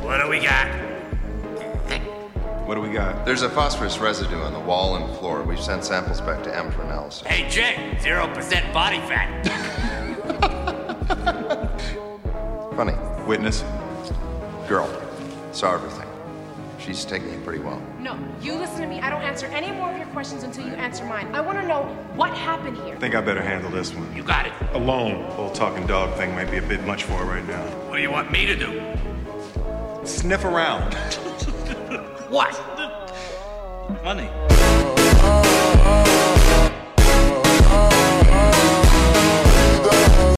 What do we got? What do we got? There's a phosphorus residue on the wall and floor. We've sent samples back to M for analysis. Hey, Jay, 0% body fat. Funny. Witness? Girl. Saw everything. She's taking it pretty well. No, you listen to me. I don't answer any more of your questions until you answer mine. I want to know what happened here. I think I better handle this one. You got it. Alone. Whole talking dog thing might be a bit much for her right now. What do you want me to do? Sniff around. What? Money. Oh,